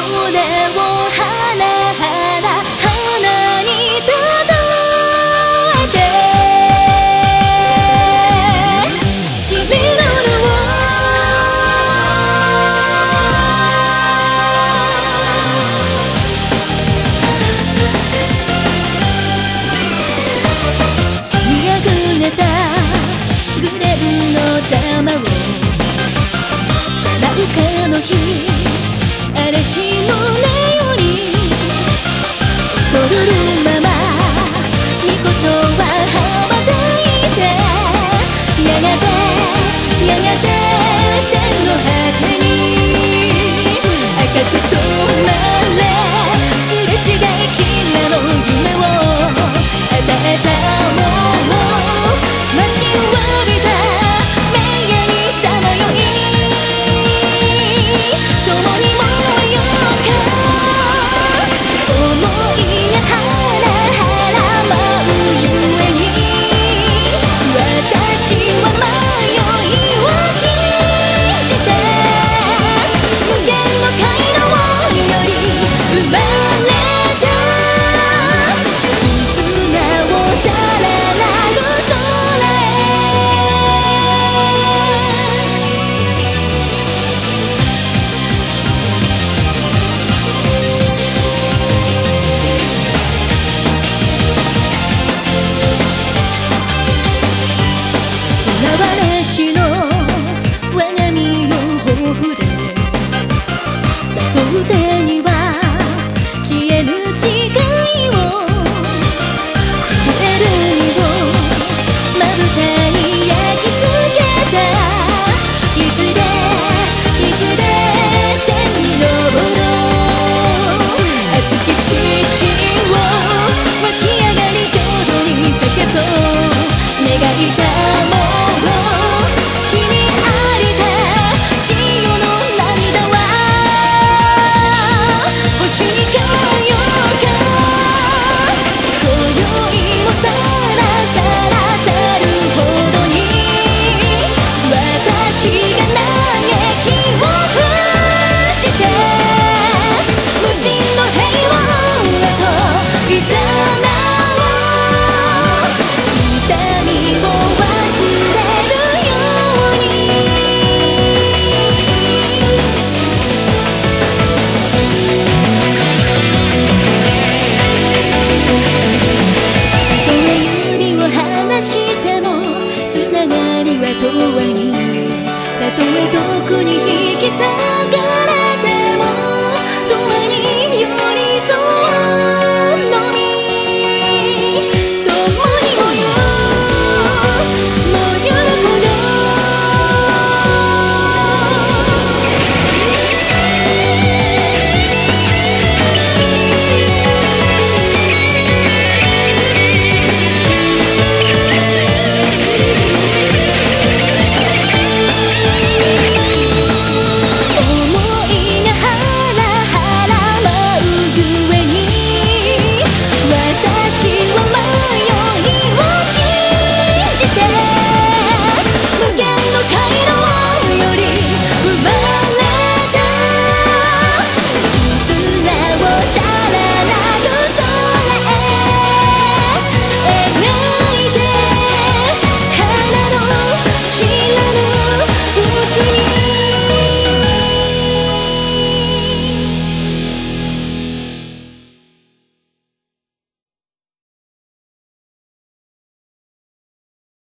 を花に届いてちびるの積みあぐれたグレンの玉をさらうかの日嵐の音より恐るるまま御事は羽ばたいてやがて天の果てに赤く染まれすれ違いきらの夢を与えたもの待ちわびた名夜にさまよい共にも思いがハラハラ舞うゆえに私は迷いを禁じて無限の回廊より生まれた絆をさらなる空嵐の我が身をほふれ誘う手に